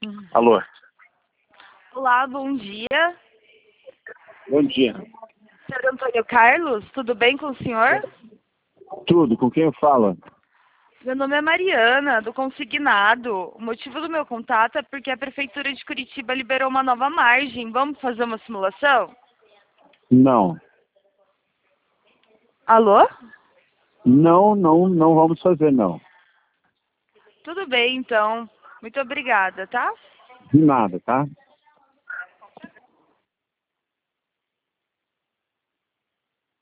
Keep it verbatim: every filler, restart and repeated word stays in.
Alô? Olá, bom dia. Bom dia. senhor Antônio Carlos, tudo bem com o senhor? Tudo, com quem eu falo? Meu nome é Mariana, do Consignado. O motivo do meu contato é porque a Prefeitura de Curitiba liberou uma nova margem. Vamos fazer uma simulação? Não. Alô? Não, não, não vamos fazer, não. Tudo bem, então. Muito obrigada, tá? De nada, tá?